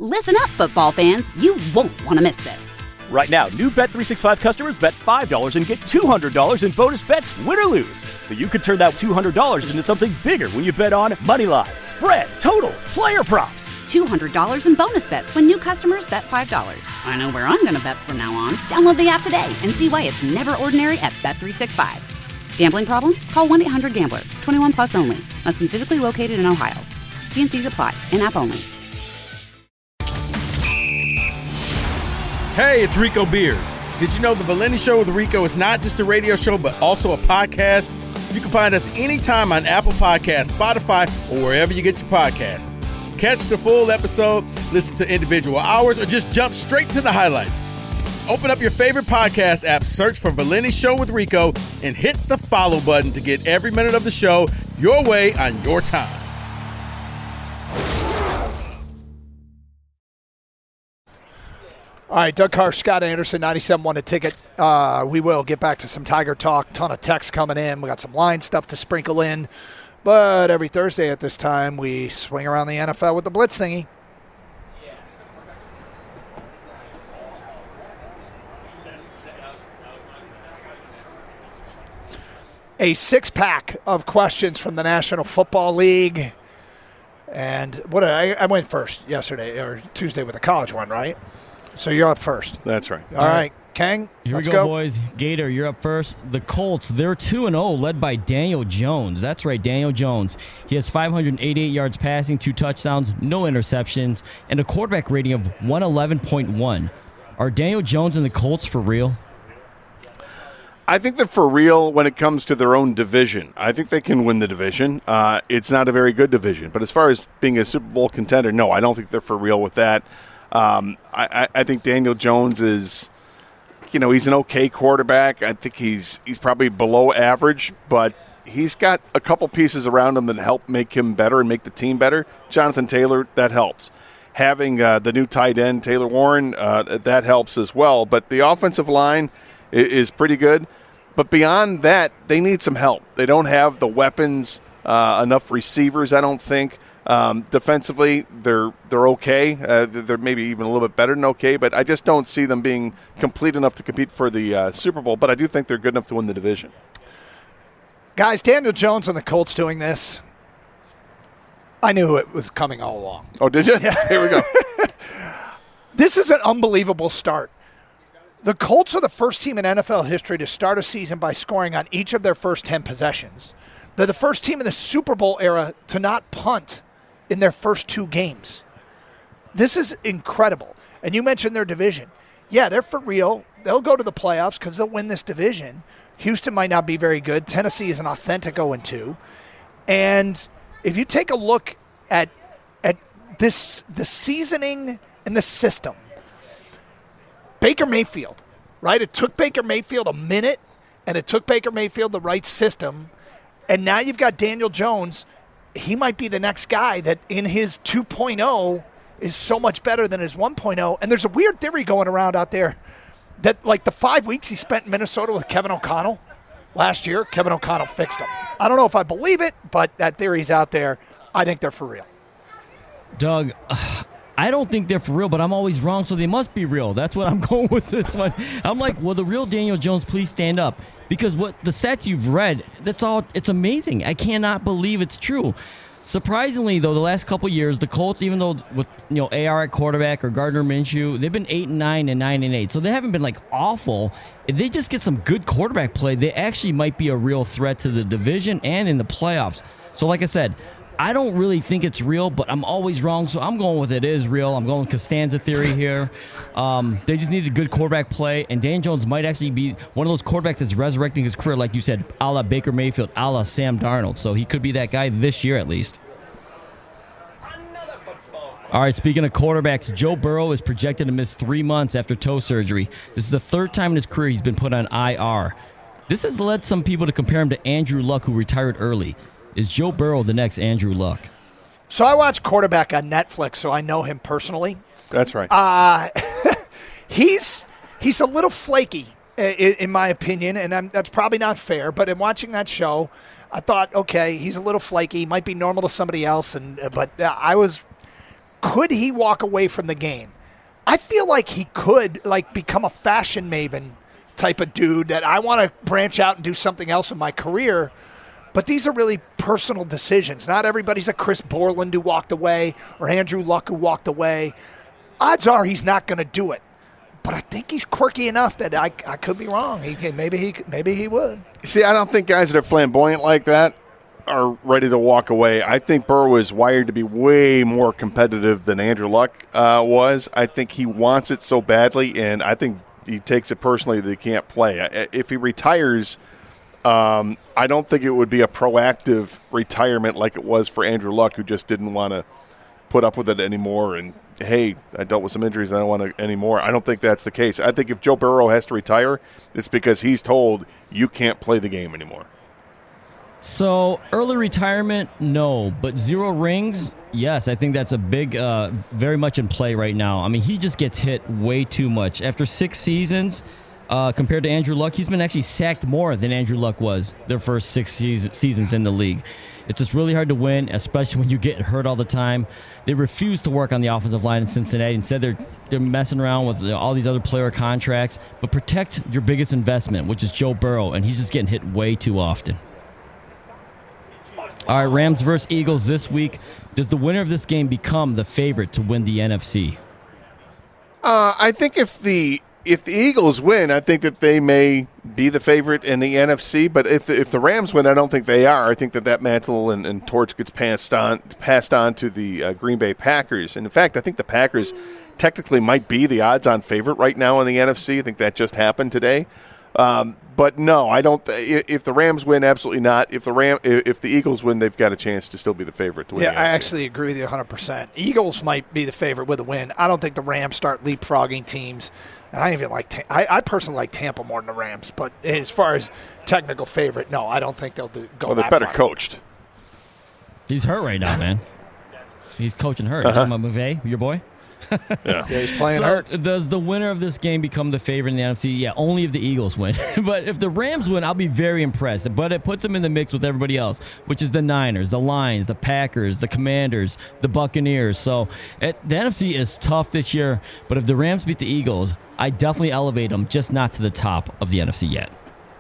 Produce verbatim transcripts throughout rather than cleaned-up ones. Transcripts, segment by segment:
Listen up, football fans. You won't want to miss this. Right now, new Bet three sixty-five customers bet five dollars and get two hundred dollars in bonus bets, win or lose. So you could turn that two hundred dollars into something bigger when you bet on money line, spread, totals, player props. two hundred dollars in bonus bets when new customers bet five dollars. I know where I'm going to bet from now on. Download the app today and see why it's never ordinary at Bet three sixty-five. Gambling problem? Call one eight hundred gambler. twenty-one plus only. Must be physically located in Ohio. T and C's apply. In-app only. Hey, it's Rico Beard. Did you know the Valenti Show with Rico is not just a radio show, but also a podcast? You can find us anytime on Apple Podcasts, Spotify, or wherever you get your podcasts. Catch the full episode, listen to individual hours, or just jump straight to the highlights. Open up your favorite podcast app, search for Valenti Show with Rico, and hit the follow button to get every minute of the show your way on your time. All right, Doug Carr, Scott Anderson, ninety-seven one The Ticket. Uh, we will get back to some Tiger talk. Ton of texts coming in. We got some line stuff to sprinkle in. But every Thursday at this time, we swing around the N F L with the Blitz thingy. A six-pack of questions from the National Football League. And what I, I went first yesterday or Tuesday with the college one, right? So you're up first. That's right. All, All right. right, Kang, Here let's we go, go, boys. Gator, you're up first. The Colts, they're two and oh, led by Daniel Jones. That's right, Daniel Jones. He has five hundred eighty-eight yards passing, two touchdowns, no interceptions, and a quarterback rating of one eleven point one. Are Daniel Jones and the Colts for real? I think they're for real when it comes to their own division. I think they can win the division. Uh, it's not a very good division. But as far as being a Super Bowl contender, no, I don't think they're for real with that. Um, I, I think Daniel Jones is, you know, he's an okay quarterback. I think he's he's probably below average, but he's got a couple pieces around him that help make him better and make the team better. Jonathan Taylor, that helps. Having uh, the new tight end, Taylor Warren, uh, that helps as well. But the offensive line is, is pretty good. But beyond that, they need some help. They don't have the weapons, uh, enough receivers, I don't think. Um, defensively, they're they're okay. Uh, they're maybe even a little bit better than okay, but I just don't see them being complete enough to compete for the uh, Super Bowl. But I do think they're good enough to win the division. Guys, Daniel Jones and the Colts doing this, I knew it was coming all along. Oh, did you? Yeah. Here we go. This is an unbelievable start. The Colts are the first team in N F L history to start a season by scoring on each of their first ten possessions. They're the first team in the Super Bowl era to not punt in their first two games. This is incredible. And you mentioned their division. Yeah, they're for real. They'll go to the playoffs because they'll win this division. Houston might not be very good. Tennessee is an authentic oh and two. And if you take a look at at this, the seasoning and the system, Baker Mayfield, right? It took Baker Mayfield a minute, and it took Baker Mayfield the right system. And now you've got Daniel Jones. He might be the next guy that in his two point oh is so much better than his one point oh. And there's a weird theory going around out there that, like, the five weeks he spent in Minnesota with Kevin O'Connell last year, Kevin O'Connell fixed him. I don't know if I believe it, but that theory's out there. I think they're for real. Doug, uh, I don't think they're for real, but I'm always wrong, so they must be real. That's what I'm going with this one. I'm like, well, the real Daniel Jones, please stand up. Because what the stats you've read, that's all, it's amazing. I cannot believe it's true. Surprisingly, though, the last couple of years, the Colts, even though with you know A R at quarterback or Gardner Minshew, they've been eight and nine and nine and eight, so they haven't been like awful. If they just get some good quarterback play, they actually might be a real threat to the division and in the playoffs. So, like I said, I don't really think it's real, but I'm always wrong, so I'm going with it is real. I'm going with Costanza theory here. Um, they just need a good quarterback play, and Dan Jones might actually be one of those quarterbacks that's resurrecting his career, like you said, a la Baker Mayfield, a la Sam Darnold. So he could be that guy this year at least. All right, speaking of quarterbacks, Joe Burrow is projected to miss three months after toe surgery. This is the third time in his career he's been put on I R. This has led some people to compare him to Andrew Luck, who retired early. Is Joe Burrow the next Andrew Luck? So I watch quarterback on Netflix, so I know him personally. That's right. Uh, he's he's a little flaky, in, in my opinion, and I'm, that's probably not fair. But in watching that show, I thought, okay, he's a little flaky. He might be normal to somebody else, and but I was could he walk away from the game? I feel like he could, like, become a fashion maven type of dude that I want to branch out and do something else in my career. But these are really personal decisions. Not everybody's a Chris Borland who walked away or Andrew Luck who walked away. Odds are he's not going to do it. But I think he's quirky enough that I, I could be wrong. He maybe he maybe he would. See, I don't think guys that are flamboyant like that are ready to walk away. I think Burrow is wired to be way more competitive than Andrew Luck uh, was. I think he wants it so badly, and I think he takes it personally that he can't play. If he retires, um, I don't think it would be a proactive retirement like it was for Andrew Luck, who just didn't want to put up with it anymore and, hey, I dealt with some injuries, I don't want to anymore. I don't think that's the case. I think if Joe Burrow has to retire, it's because he's told you can't play the game anymore. So early retirement, no, but zero rings, yes. I think that's a big, uh, very much in play right now. I mean, he just gets hit way too much. After six seasons, uh, compared to Andrew Luck, he's been actually sacked more than Andrew Luck was their first six season, seasons in the league. It's just really hard to win, especially when you get hurt all the time. They refuse to work on the offensive line in Cincinnati. Instead, they're they're messing around with all these other player contracts. But protect your biggest investment, which is Joe Burrow, and he's just getting hit way too often. All right, Rams versus Eagles this week. Does the winner of this game become the favorite to win the N F C? Uh, I think if the if the Eagles win, I think that they may be the favorite in the N F C. But if the, if the Rams win, I don't think they are. I think that that mantle and, and torch gets passed on passed on to the uh, Green Bay Packers. And in fact, I think the Packers technically might be the odds-on favorite right now in the N F C. I think that just happened today. Um, but no, I don't. If the Rams win, absolutely not. If the Ram, if the Eagles win, they've got a chance to still be the favorite to win. Yeah, the N F C. I actually agree with you one hundred percent. Eagles might be the favorite with a win. I don't think the Rams start leapfrogging teams. And I even like I, I personally like Tampa more than the Rams. But as far as technical favorite, no, I don't think they'll do, go. Well, they're that better far. coached. He's hurt right now, man. He's coaching hurt. Uh-huh. Talking about McVay, your boy. Yeah. yeah, he's playing so hurt. Does the winner of this game become the favorite in the N F C? Yeah, only if the Eagles win. But if the Rams win, I'll be very impressed. But it puts them in the mix with everybody else, which is the Niners, the Lions, the Packers, the Commanders, the Buccaneers. So it, the N F C is tough this year. But if the Rams beat the Eagles, I definitely elevate them, just not to the top of the N F C yet.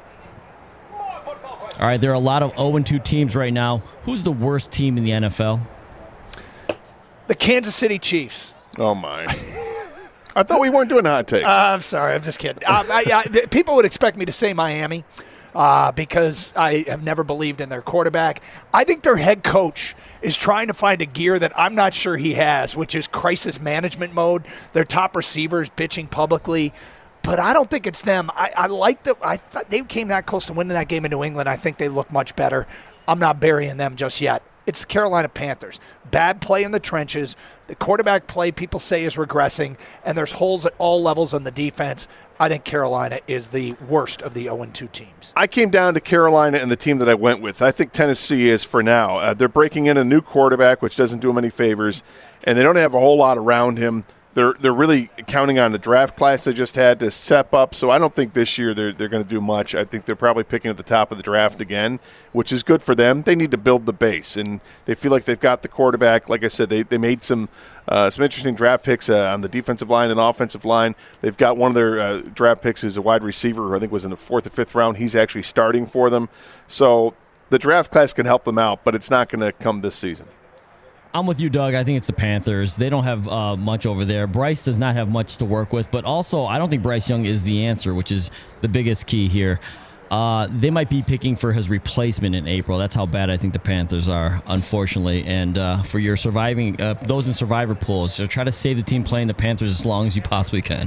All right, there are a lot of oh and two teams right now. Who's the worst team in the N F L? The Kansas City Chiefs. Oh, my. I thought we weren't doing hot takes. Uh, I'm sorry. I'm just kidding. Um, I, I, people would expect me to say Miami uh, because I have never believed in their quarterback. I think their head coach is trying to find a gear that I'm not sure he has, which is crisis management mode. Their top receivers pitching publicly. But I don't think it's them. I, I like the. I thought they came that close to winning that game in New England. I think they look much better. I'm not burying them just yet. It's the Carolina Panthers. Bad play in the trenches. The quarterback play people say is regressing, and there's holes at all levels on the defense. I think Carolina is the worst of the oh and two teams. I came down to Carolina and the team that I went with. I think Tennessee is for now. Uh, they're breaking in a new quarterback, which doesn't do them any favors, and they don't have a whole lot around him. They're they're really counting on the draft class they just had to step up. So I don't think this year they're they're going to do much. I think they're probably picking at the top of the draft again, which is good for them. They need to build the base, and they feel like they've got the quarterback. Like I said, they they made some uh, some interesting draft picks uh, on the defensive line and offensive line. They've got one of their uh, draft picks who's a wide receiver who I think was in the fourth or fifth round. He's actually starting for them. So the draft class can help them out, but it's not going to come this season. I'm with you, Doug. I think it's the Panthers. They don't have uh, much over there. Bryce does not have much to work with, but also I don't think Bryce Young is the answer, which is the biggest key here. Uh, they might be picking for his replacement in April. That's how bad I think the Panthers are, unfortunately. And uh, for your surviving, uh, those in survivor pools, so try to save the team playing the Panthers as long as you possibly can.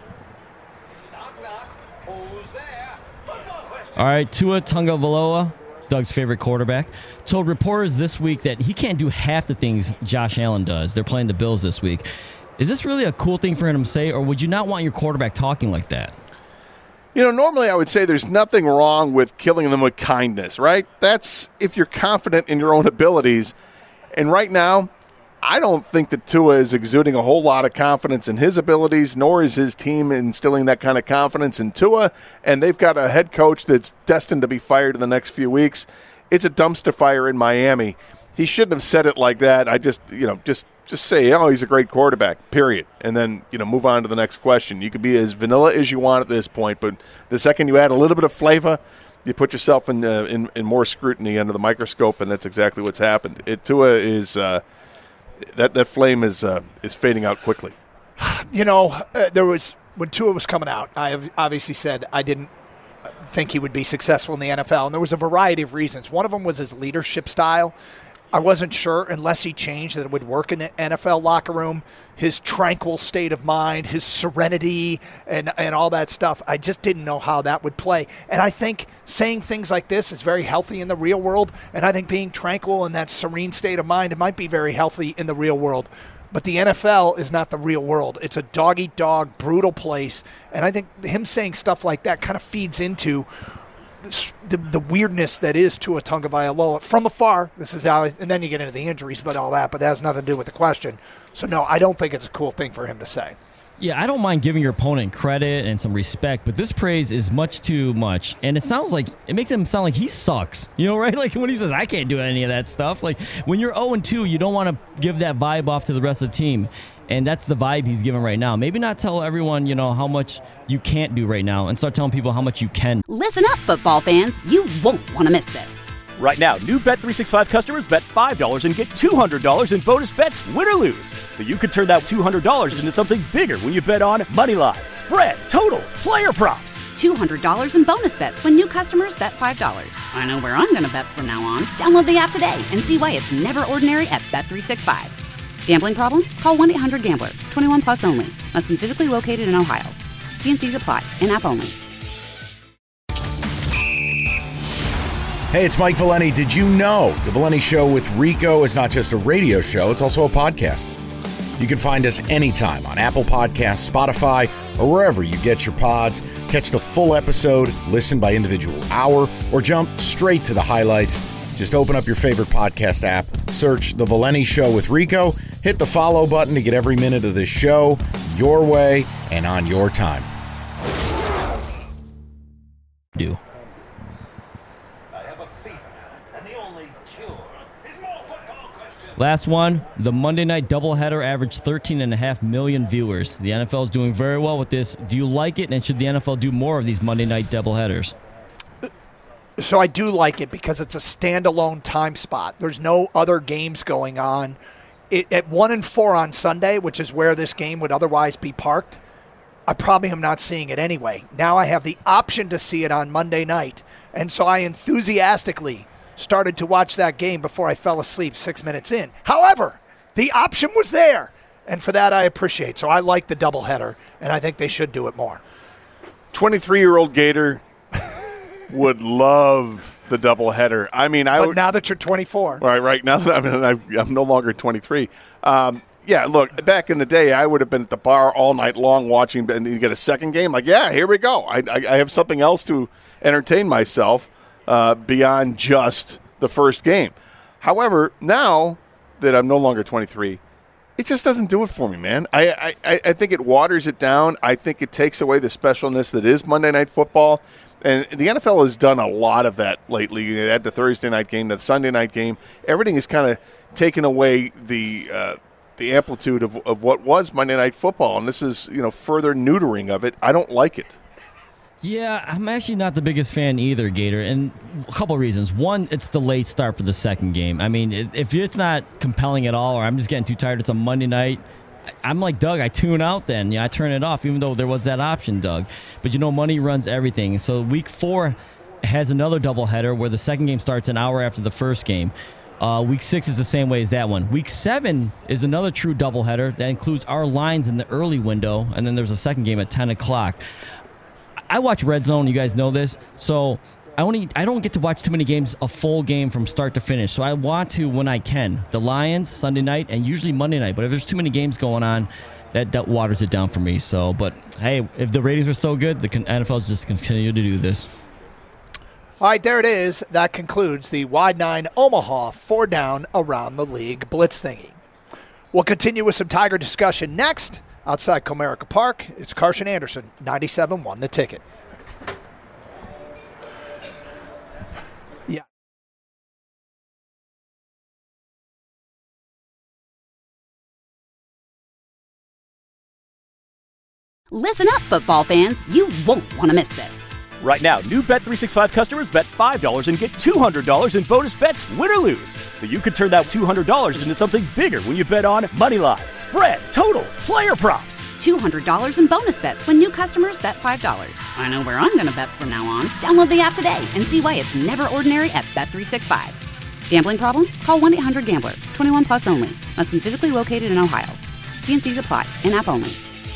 All right, Tua Tagovailoa, Doug's favorite quarterback, told reporters this week that he can't do half the things Josh Allen does. They're playing the Bills this week. Is this really a cool thing for him to say, or would you not want your quarterback talking like that? You know, normally I would say there's nothing wrong with killing them with kindness, right? That's if you're confident in your own abilities. And right now, I don't think that Tua is exuding a whole lot of confidence in his abilities, nor is his team instilling that kind of confidence in Tua. And they've got a head coach that's destined to be fired in the next few weeks. It's a dumpster fire in Miami. he shouldn't have said it like that. I just, you know, just just say, oh, he's a great quarterback, period. And then, you know, move on to the next question. You could be as vanilla as you want at this point, but the second you add a little bit of flavor, you put yourself in uh, in, in more scrutiny under the microscope, and that's exactly what's happened. It, Tua is uh, that that flame is uh, is fading out quickly. You know, uh, there was when Tua was coming out, I have obviously said I didn't think he would be successful in the N F L, and there was a variety of reasons. One of them was his leadership style. I wasn't sure, unless he changed, that it would work in the N F L locker room. His tranquil state of mind, his serenity, and, and all that stuff. I just didn't know how that would play. And I think saying things like this is very healthy in the real world, and I think being tranquil in that serene state of mind, it might be very healthy in the real world. But the N F L is not the real world. It's a dog-eat-dog, brutal place. And I think him saying stuff like that kind of feeds into the, the weirdness that is Tua Tagovailoa from afar. This is how, and then you get into the injuries, but all that. But that has nothing to do with the question. So no, I don't think it's a cool thing for him to say. Yeah, I don't mind giving your opponent credit and some respect, but this praise is much too much. And it sounds like, it makes him sound like he sucks. You know, right? Like when he says, I can't do any of that stuff. Like when you're oh and two, you don't want to give that vibe off to the rest of the team. And that's the vibe he's giving right now. Maybe not tell everyone, you know, how much you can't do right now and start telling people how much you can. Listen up, football fans. You won't want to miss this. Right now, new Bet three sixty-five customers bet five dollars and get two hundred dollars in bonus bets, win or lose. So you could turn that two hundred dollars into something bigger when you bet on money line, spread, totals, player props. two hundred dollars in bonus bets when new customers bet five dollars. I know where I'm going to bet from now on. Download the app today and see why it's never ordinary at Bet three sixty-five. Gambling problem? Call one eight hundred gambler. twenty-one plus only. Must be physically located in Ohio. T and C's apply. In-app only. Hey, it's Mike Valeni. Did you know The Valeni Show with Rico is not just a radio show, it's also a podcast. You can find us anytime on Apple Podcasts, Spotify, or wherever you get your pods. Catch the full episode, listen by individual hour, or jump straight to the highlights. Just open up your favorite podcast app, search The Valeni Show with Rico, hit the follow button to get every minute of this show your way and on your time. Do. Last one, the Monday night doubleheader averaged thirteen and a half million viewers. The N F L is doing very well with this. Do you like it, and should the N F L do more of these Monday night doubleheaders? So I do like it because it's a standalone time spot. There's no other games going on. It, at one and four on Sunday, which is where this game would otherwise be parked, I probably am not seeing it anyway. Now I have the option to see it on Monday night, and so I enthusiastically started to watch that game before I fell asleep six minutes in. However, the option was there, and for that I appreciate. So I like the doubleheader, and I think they should do it more. twenty-three-year-old Gator would love the doubleheader. I mean, I but would, now that you're twenty-four, right? Right now that I'm, I'm, I'm no longer twenty-three. Um, yeah, look, back in the day, I would have been at the bar all night long watching, and you get a second game. Like, yeah, here we go. I, I, I have something else to entertain myself. Uh, beyond just the first game. However, now that I'm no longer twenty-three, it just doesn't do it for me, man. I, I, I think it waters it down. I think it takes away the specialness that is Monday Night Football. And the N F L has done a lot of that lately. You had the Thursday night game, the Sunday night game. Everything is kind of taken away the uh, the amplitude of, of what was Monday Night Football. And this is, you know, further neutering of it. I don't like it. Yeah, I'm actually not the biggest fan either, Gator, and a couple of reasons. One, it's the late start for the second game. I mean, if it's not compelling at all, or I'm just getting too tired, it's a Monday night, I'm like Doug, I tune out then. Yeah, I turn it off, even though there was that option, Doug. But, you know, money runs everything. So week four has another doubleheader where the second game starts an hour after the first game. Uh, week six is the same way as that one. Week seven is another true doubleheader that includes our lines in the early window, and then there's a second game at ten o'clock. I watch Red Zone, you guys know this, so I only I don't get to watch too many games, a full game from start to finish. So I want to when I can. The Lions, Sunday night, and usually Monday night. But if there's too many games going on, that, that waters it down for me. So, but hey, if the ratings were so good, the N F L is just continue to do this. All right, there it is. That concludes the Wide Nine Omaha four down around the league blitz thingy. We'll continue with some Tiger discussion next. Outside Comerica Park, it's Carson Anderson, ninety-seven one The Ticket. Listen up, football fans. You won't want to miss this. Right now, new Bet three sixty-five customers bet five dollars and get two hundred dollars in bonus bets, win or lose. So you could turn that two hundred dollars into something bigger when you bet on moneyline, spread, totals, player props. two hundred dollars in bonus bets when new customers bet five dollars. I know where I'm going to bet from now on. Download the app today and see why it's never ordinary at Bet three sixty-five. Gambling problem? Call one eight hundred gambler. twenty-one plus only. Must be physically located in Ohio. T and C's apply. In-app only.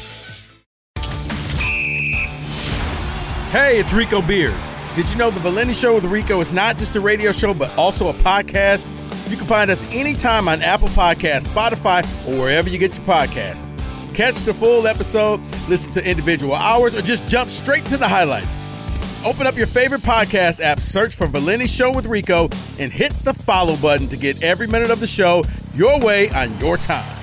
Hey, it's Rico Beard. Did you know the Valenti Show with Rico is not just a radio show, but also a podcast? You can find us anytime on Apple Podcasts, Spotify, or wherever you get your podcasts. Catch the full episode, listen to individual hours, or just jump straight to the highlights. Open up your favorite podcast app, search for Valenti Show with Rico, and hit the follow button to get every minute of the show your way on your time.